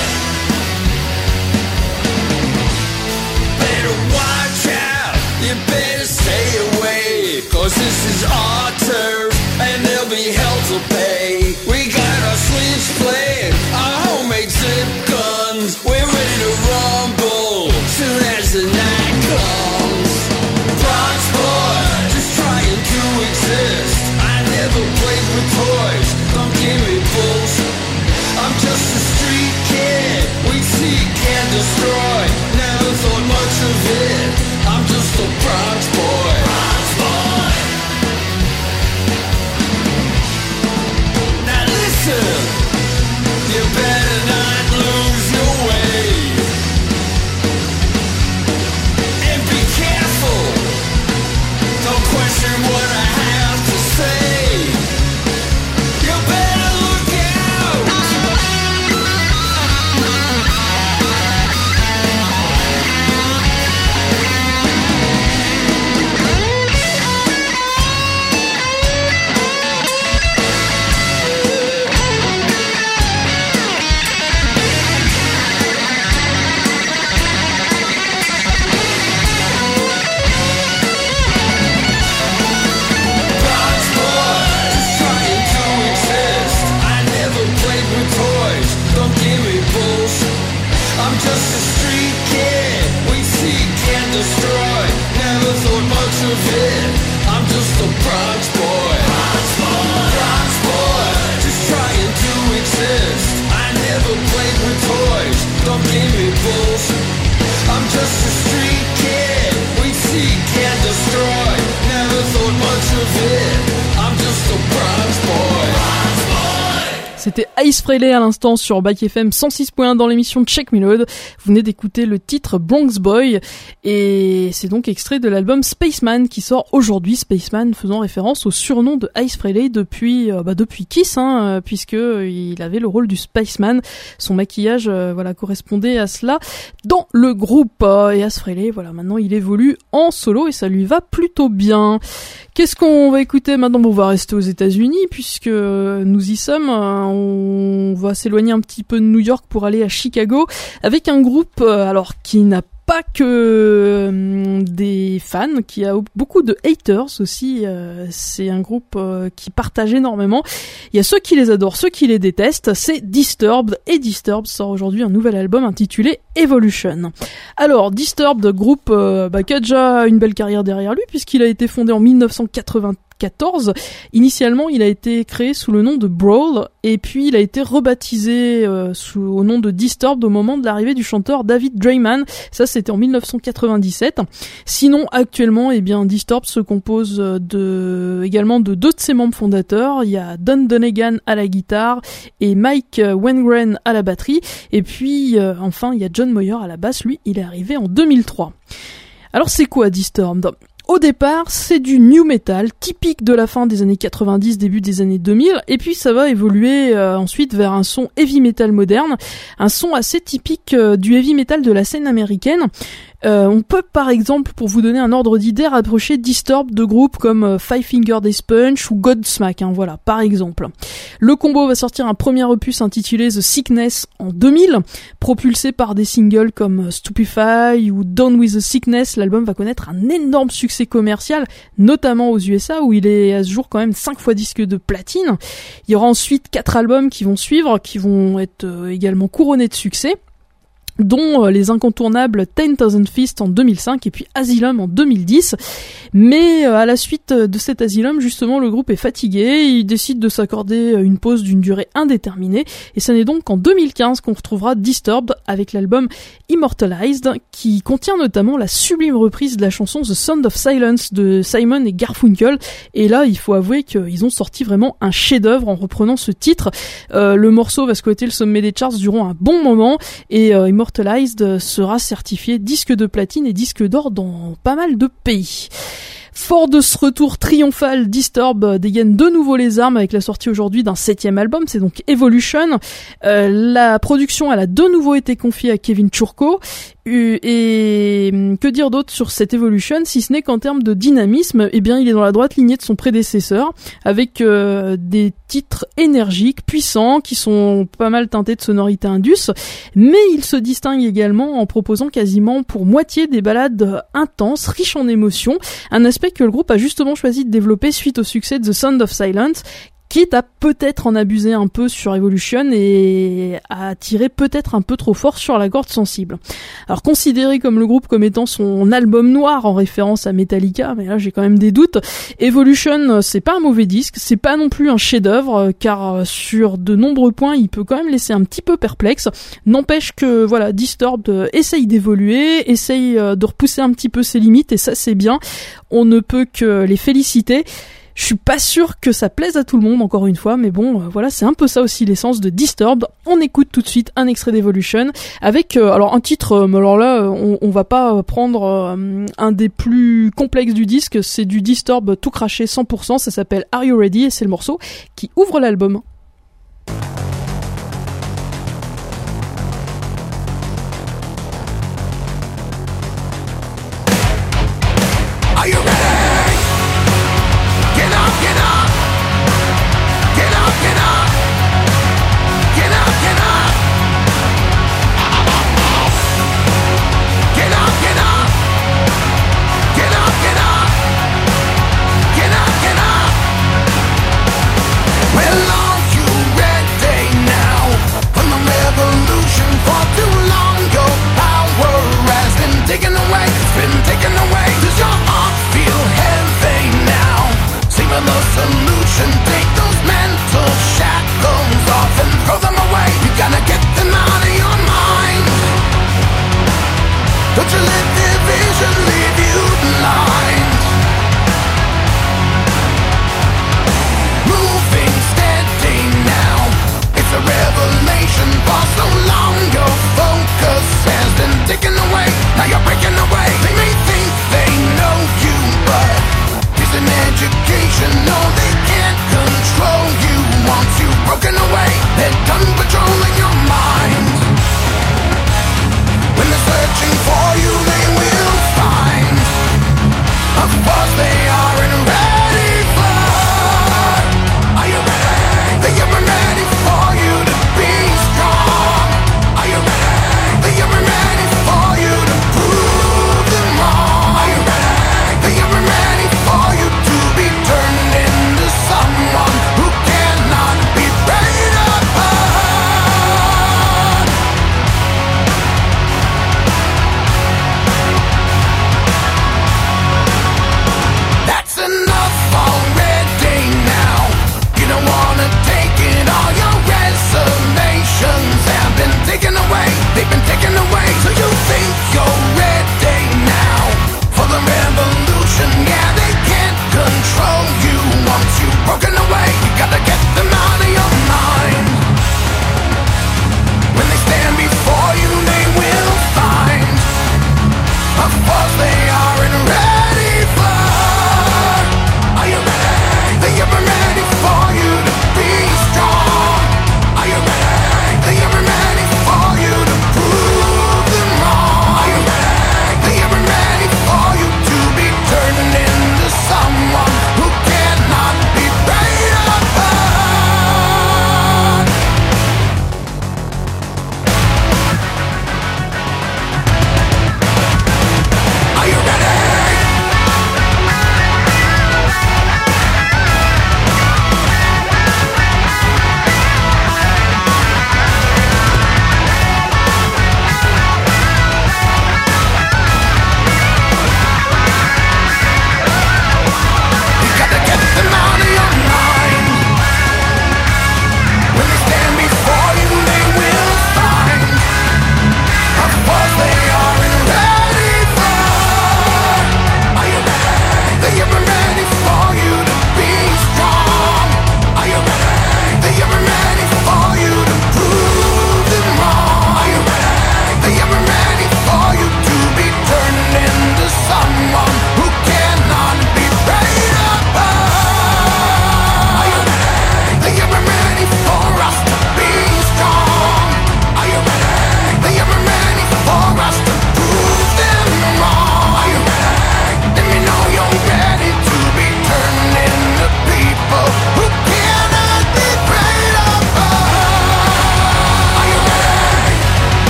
Better watch out, you better stay away. Cause this is our turf, and there'll be hell to pay. We got our sleeves playing, our homemade zip guns. We're ready to rumble, soon as the night comes. Bronx boy, just trying to exist. I never played with toys, don't give me bulls. I'm just a street kid, we seek and destroy. Never thought much of it, I'm just a Bronx boy. Bronx boy. Now listen, you better not lose your way. And be careful, don't question what I have to say. You better look out. Bronx boy, just trying to exist. I never played with toys, don't give me bulls. I'm just a street kid, we seek and destroy. Never thought much of it, I'm just a Bronx boy. Bronx boy. Bronx boy, just trying to exist. I never played with toys, don't give me bulls. I'm just a street kid, we seek and destroy. Never thought much of it, I'm just a Bronx boy. Bronx boy. C'était Ace Frehley à l'instant sur Bike FM 106.1 dans l'émission Check Me Load. Vous venez d'écouter le titre Bronx Boy et c'est donc extrait de l'album Spaceman qui sort aujourd'hui. Spaceman faisant référence au surnom de Ace Frehley depuis Kiss, puisque il avait le rôle du Spaceman. Son maquillage correspondait à cela dans le groupe. Et Ace Frehley, maintenant il évolue en solo et ça lui va plutôt bien. Qu'est-ce qu'on va écouter maintenant? On va rester aux États-Unis puisque nous y sommes. On va s'éloigner un petit peu de New York pour aller à Chicago avec un groupe qui n'a pas que des fans, qui a beaucoup de haters aussi. C'est un groupe qui partage énormément. Il y a ceux qui les adorent, ceux qui les détestent. C'est Disturbed, et Disturbed sort aujourd'hui un nouvel album intitulé Evolution. Alors Disturbed, groupe qui a déjà une belle carrière derrière lui puisqu'il a été fondé en 1994. Initialement, il a été créé sous le nom de Brawl et puis il a été rebaptisé au nom de Disturbed au moment de l'arrivée du chanteur David Draiman. Ça, c'était en 1997. Sinon, actuellement, Disturbed se compose également de 2 de ses membres fondateurs. Il y a Don Donegan à la guitare et Mike Wengren à la batterie. Et puis, enfin, il y a John Moyer à la basse. Lui, il est arrivé en 2003. Alors, c'est quoi Disturbed ? Au départ, c'est du new metal, typique de la fin des années 90, début des années 2000, et puis ça va évoluer ensuite vers un son heavy metal moderne, un son assez typique du heavy metal de la scène américaine. On peut par exemple, pour vous donner un ordre d'idée, rapprocher Disturbed de groupes comme Five Finger Death Punch ou Godsmack, voilà, par exemple. Le combo va sortir un premier opus intitulé The Sickness en 2000, propulsé par des singles comme Stupefy ou Down with the Sickness. L'album va connaître un énorme succès commercial, notamment aux USA où il est à ce jour quand même 5 fois disque de platine. Il y aura ensuite 4 albums qui vont suivre, qui vont être également couronnés de succès, dont les incontournables 10,000 Fists en 2005 et puis Asylum en 2010. Mais à la suite de cet Asylum, justement, le groupe est fatigué, il décide de s'accorder une pause d'une durée indéterminée, et ce n'est donc qu'en 2015 qu'on retrouvera Disturbed avec l'album Immortalized, qui contient notamment la sublime reprise de la chanson The Sound of Silence de Simon et Garfunkel. Et là, il faut avouer qu'ils ont sorti vraiment un chef-d'œuvre en reprenant ce titre. Le morceau va squatter le sommet des charts durant un bon moment, et Immortalized sera certifié disque de platine et disque d'or dans pas mal de pays. Fort de ce retour triomphal, Disturbed dégaine de nouveau les armes avec la sortie aujourd'hui d'un 7e album, c'est donc Evolution. La production, elle a de nouveau été confiée à Kevin Churko. Et que dire d'autre sur cette Evolution, si ce n'est qu'en termes de dynamisme, eh bien il est dans la droite lignée de son prédécesseur, avec des titres énergiques, puissants, qui sont pas mal teintés de sonorités indus, mais il se distingue également en proposant quasiment pour moitié des ballades intenses, riches en émotions, un aspect que le groupe a justement choisi de développer suite au succès de The Sound of Silence, quitte à peut-être en abuser un peu sur Evolution et à tirer peut-être un peu trop fort sur la corde sensible. Alors considéré comme le groupe comme étant son album noir en référence à Metallica, mais là j'ai quand même des doutes, Evolution c'est pas un mauvais disque, c'est pas non plus un chef-d'œuvre, car sur de nombreux points il peut quand même laisser un petit peu perplexe. N'empêche que voilà, Disturbed essaye d'évoluer, essaye de repousser un petit peu ses limites, et ça c'est bien, on ne peut que les féliciter. Je suis pas sûr que ça plaise à tout le monde, encore une fois, mais bon, voilà, c'est un peu ça aussi l'essence de Disturbed. On écoute tout de suite un extrait d'Evolution avec, alors un titre, mais alors là, on va pas prendre un des plus complexes du disque, c'est du Disturbed tout craché 100%, ça s'appelle Are You Ready, et c'est le morceau qui ouvre l'album. Are you ready? Well, Lord,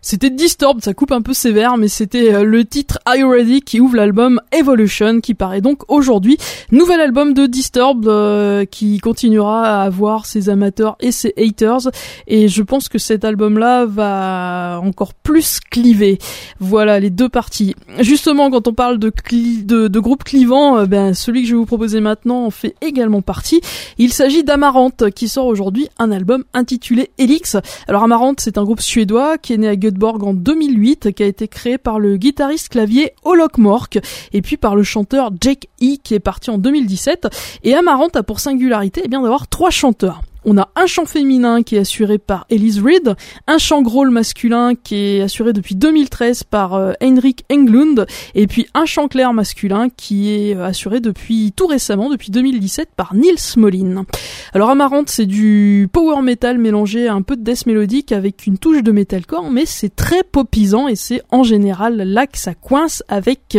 C'était Disturbed, ça coupe un peu sévère, mais c'était le titre Are You Ready qui ouvre l'album Evolution, qui paraît donc aujourd'hui. Nouvel album de Disturbed qui continuera à avoir ses amateurs et ses haters, et je pense que cet album-là va encore plus cliver. Voilà les deux parties. Justement, quand on parle de groupes clivants, celui que je vais vous proposer maintenant en fait également partie. Il s'agit d'Amaranthe, qui sort aujourd'hui un album intitulé Helix. Alors Amaranthe, c'est un groupe suédois qui est né à Göteborg en 2008, qui a été créé par le guitariste clavier Olof Mork et puis par le chanteur Jake E qui est parti en 2017. Et Amaranthe a pour singularité d'avoir 3 chanteurs. On a un chant féminin qui est assuré par Elise Reed, un chant growl masculin qui est assuré depuis 2013 par Henrik Englund, et puis un chant clair masculin qui est assuré depuis tout récemment, depuis 2017, par Nils Molin. Alors Amaranthe, c'est du power metal mélangé à un peu de death mélodique avec une touche de metalcore, mais c'est très popisant et c'est en général là que ça coince avec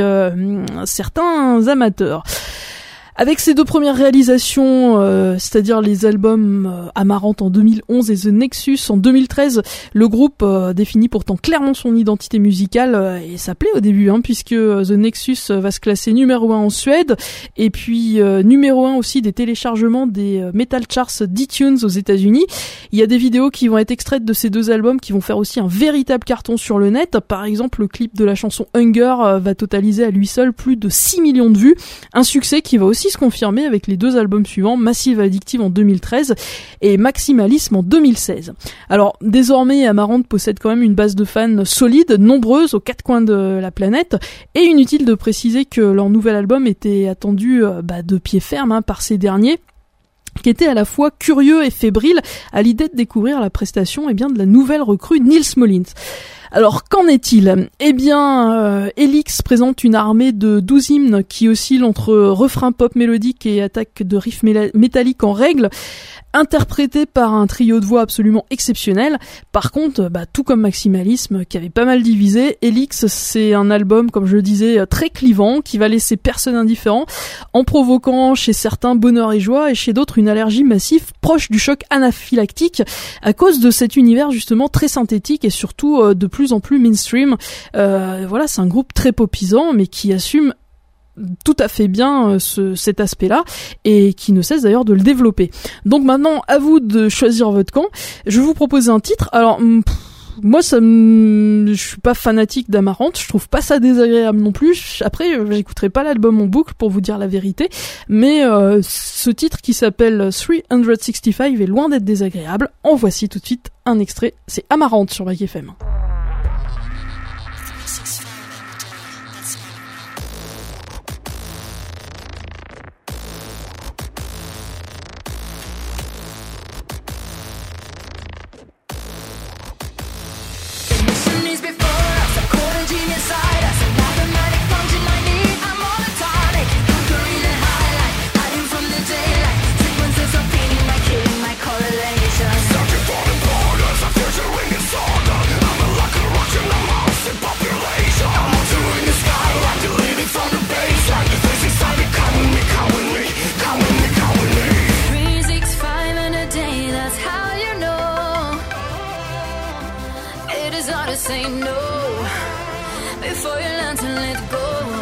certains amateurs. Avec ses 2 premières réalisations, c'est-à-dire les albums Amaranthe en 2011 et The Nexus en 2013, le groupe définit pourtant clairement son identité musicale, et ça plaît au début, puisque The Nexus va se classer numéro 1 en Suède, et puis numéro 1 aussi des téléchargements des Metal Charts d'iTunes aux États-Unis. Il y a des vidéos qui vont être extraites de ces 2 albums qui vont faire aussi un véritable carton sur le net. Par exemple, le clip de la chanson Hunger va totaliser à lui seul plus de 6 millions de vues, un succès qui va aussi se confirmer avec les 2 albums suivants, Massive Addictive en 2013 et Maximalisme en 2016. Alors désormais, Amaranthe possède quand même une base de fans solide, nombreuse aux 4 coins de la planète, et inutile de préciser que leur nouvel album était attendu de pied ferme par ces derniers, qui était à la fois curieux et fébrile à l'idée de découvrir la prestation de la nouvelle recrue Nils Molin. Alors, qu'en est-il ? Helix présente une armée de 12 hymnes qui oscillent entre refrains pop mélodiques et attaques de riffs métalliques en règle, interprétés par un trio de voix absolument exceptionnel. Par contre, tout comme Maximalisme, qui avait pas mal divisé, Helix, c'est un album, comme je le disais, très clivant, qui va laisser personne indifférent, en provoquant chez certains bonheur et joie, et chez d'autres une allergie massive proche du choc anaphylactique, à cause de cet univers justement très synthétique et surtout de plus en plus mainstream. C'est un groupe très popisant, mais qui assume tout à fait bien cet aspect-là, et qui ne cesse d'ailleurs de le développer. Donc maintenant, à vous de choisir votre camp. Je vais vous proposer un titre. Alors, moi, je suis pas fanatique d'Amaranthe, je trouve pas ça désagréable non plus. Après, j'écouterai pas l'album en boucle pour vous dire la vérité, mais ce titre qui s'appelle 365 est loin d'être désagréable. En voici tout de suite un extrait. C'est Amaranthe sur Back FM. Say no before you learn to let go.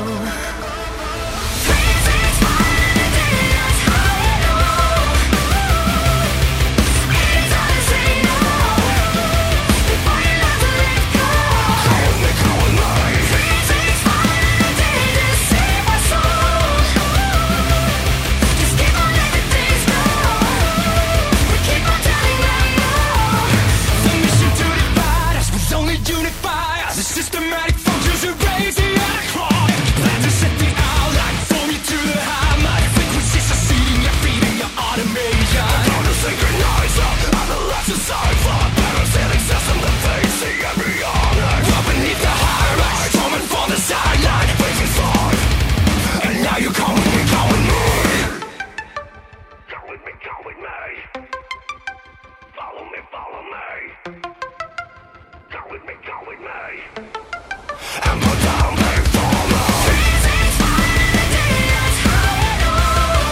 Systematic functions erase the anachronic. Plan to set the outline, form you to the high mind. Frequencies succeeding, you're feeding your automation. The counter synchronizer, and the left is cipher. Parasitic system that face the embryonic. Up beneath the high-rise, forming from the sideline. Facing five, and now you're calling me, calling me. Calling me, calling me. Follow me, follow me. Calling me, calling me. And put down my follow. 365 days, that's how I know.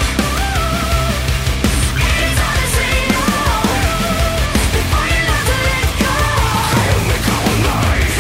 It's hard to say no before you learn to let go. Calling me, calling me.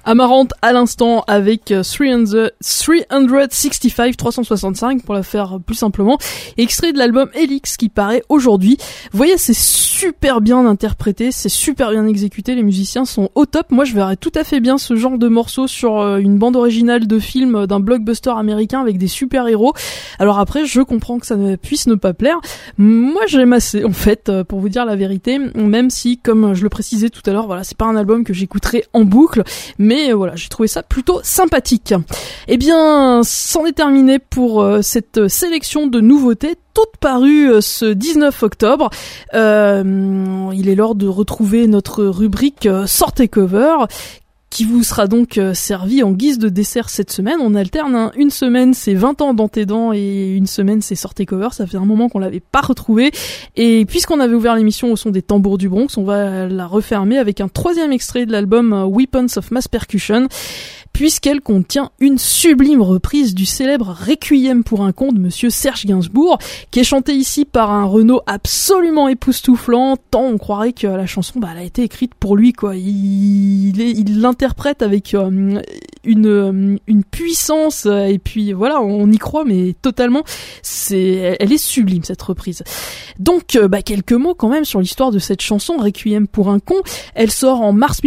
Amarante à l'instant avec 365 pour la faire plus simplement, extrait de l'album Helix qui paraît aujourd'hui. Vous voyez, c'est super bien interprété, c'est super bien exécuté, les musiciens sont au top. Moi je verrais tout à fait bien ce genre de morceau sur une bande originale de film d'un blockbuster américain avec des super héros. Alors après je comprends que ça ne puisse ne pas plaire, moi j'aime assez en fait, pour vous dire la vérité, même si comme je le précisais tout à l'heure, voilà, c'est pas un album que j'écouterai en boucle, mais voilà, j'ai trouvé ça plutôt sympathique. Eh bien, c'en est terminé pour cette sélection de nouveautés, toutes parues ce 19 octobre. Il est l'heure de retrouver notre rubrique Sortez Cover, qui vous sera donc servi en guise de dessert cette semaine. On alterne, hein. Une semaine c'est 20 ans dans tes dents et une semaine c'est Sortez Cover. Ça fait un moment qu'on l'avait pas retrouvé. Et puisqu'on avait ouvert l'émission au son des tambours du Bronx, on va la refermer avec un troisième extrait de l'album Weapons of Mass Percussion, puisqu'elle contient une sublime reprise du célèbre Requiem pour un con de Monsieur Serge Gainsbourg, qui est chanté ici par un Renaud absolument époustouflant, tant on croirait que la chanson, elle a été écrite pour lui, quoi. Il l'interprète avec une puissance, et puis voilà, on y croit, mais totalement. Elle est sublime, cette reprise. Donc, quelques mots quand même sur l'histoire de cette chanson, Requiem pour un con. Elle sort en mars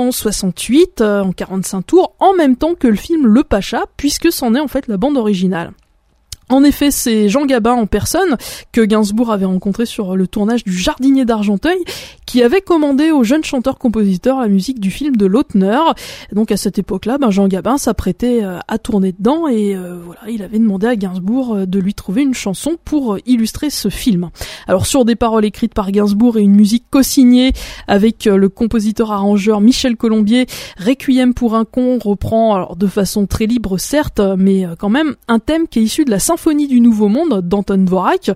1968, en 45 tours, en même temps que le film Le Pacha, puisque c'en est en fait la bande originale. En effet, c'est Jean Gabin en personne, que Gainsbourg avait rencontré sur le tournage du Jardinier d'Argenteuil, qui avait commandé au jeune chanteur-compositeur la musique du film de Lautner. Donc à cette époque-là, Jean Gabin s'apprêtait à tourner dedans et voilà, il avait demandé à Gainsbourg de lui trouver une chanson pour illustrer ce film. Alors sur des paroles écrites par Gainsbourg et une musique co-signée avec le compositeur-arrangeur Michel Colombier, Requiem pour un con reprend, alors de façon très libre certes, mais quand même un thème qui est issu de la Symphonie du Nouveau Monde d'Anton Dvorak.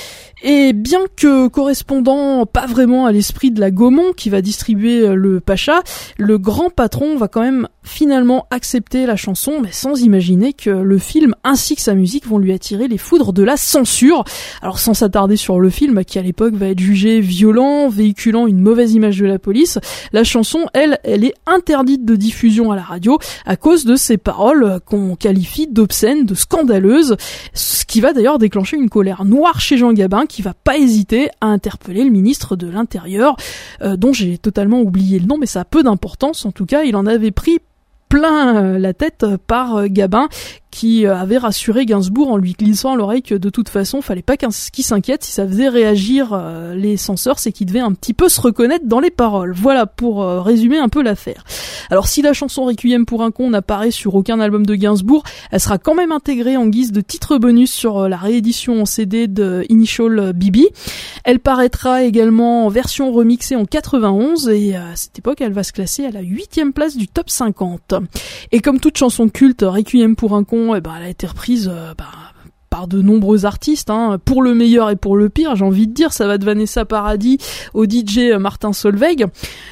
Et bien que correspondant pas vraiment à l'esprit de la Gaumont qui va distribuer le Pacha, le grand patron va quand même finalement accepter la chanson, mais sans imaginer que le film ainsi que sa musique vont lui attirer les foudres de la censure. Alors sans s'attarder sur le film, qui à l'époque va être jugé violent, véhiculant une mauvaise image de la police, la chanson, elle est interdite de diffusion à la radio à cause de ses paroles qu'on qualifie d'obscènes, de scandaleuses, ce qui va d'ailleurs déclencher une colère noire chez Jean Gabin, qui va pas hésiter à interpeller le ministre de l'Intérieur, dont j'ai totalement oublié le nom, mais ça a peu d'importance. En tout cas, il en avait pris plein la tête par Gabin, qui avait rassuré Gainsbourg en lui glissant à l'oreille que de toute façon, fallait pas qu'il s'inquiète, si ça faisait réagir les censeurs, c'est qu'il devait un petit peu se reconnaître dans les paroles. Voilà pour résumer un peu l'affaire. Alors si la chanson Requiem pour un con n'apparaît sur aucun album de Gainsbourg, elle sera quand même intégrée en guise de titre bonus sur la réédition en CD de Initial BB. Elle paraîtra également en version remixée en 91 et à cette époque, elle va se classer à la 8e place du top 50. Et comme toute chanson culte, Requiem pour un con, elle a été reprise par de nombreux artistes, pour le meilleur et pour le pire, j'ai envie de dire. Ça va de Vanessa Paradis au DJ Martin Solveig.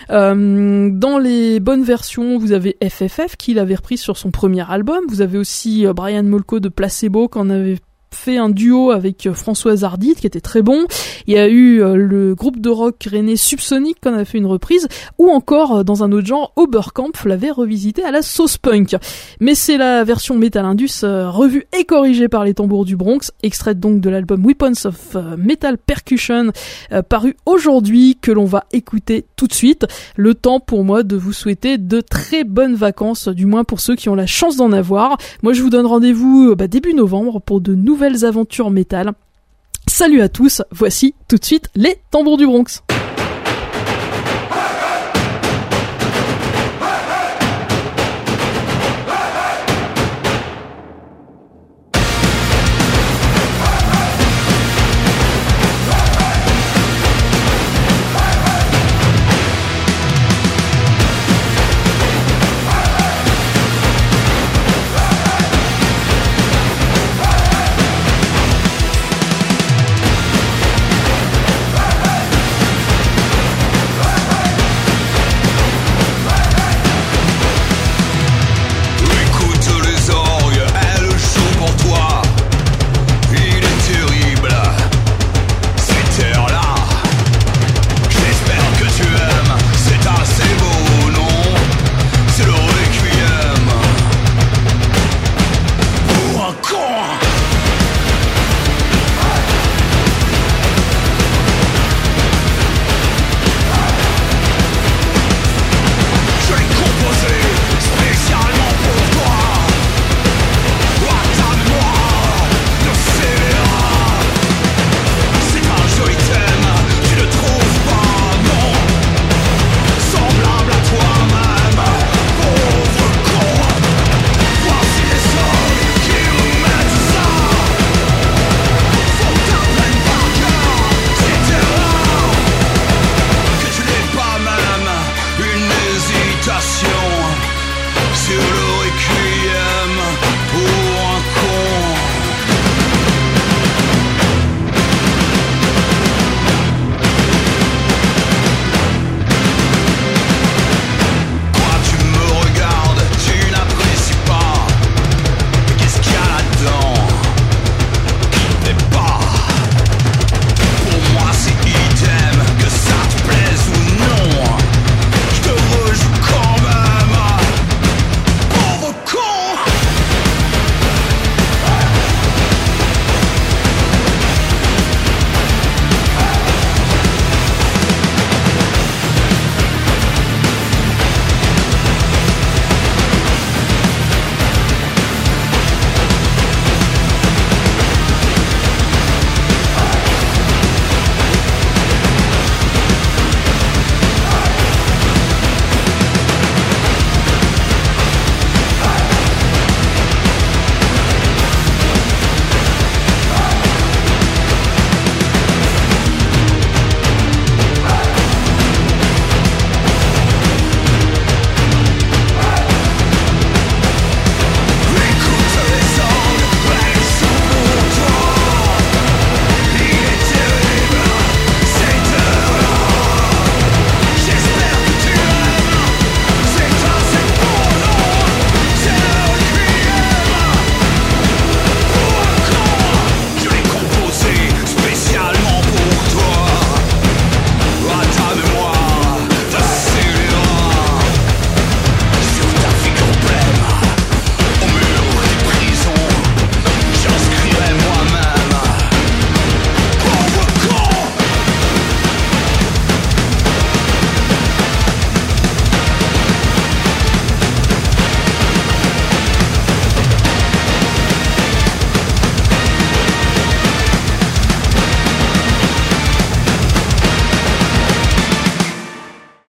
Dans les bonnes versions, vous avez FFF qui l'avait reprise sur son premier album. Vous avez aussi Brian Molko de Placebo qui en avait fait un duo avec Françoise Hardy qui était très bon. Il y a eu le groupe de rock rennais Subsonic qui en a fait une reprise, ou encore dans un autre genre, Oberkampf l'avait revisité à la sauce punk. Mais c'est la version Metal Indus revue et corrigée par les tambours du Bronx, extraite donc de l'album Weapons of Metal Percussion paru aujourd'hui, que l'on va écouter tout de suite. Le temps pour moi de vous souhaiter de très bonnes vacances, du moins pour ceux qui ont la chance d'en avoir. Moi je vous donne rendez-vous début novembre pour de nouvelles aventures métal. Salut à tous, voici tout de suite les tambours du Bronx. core.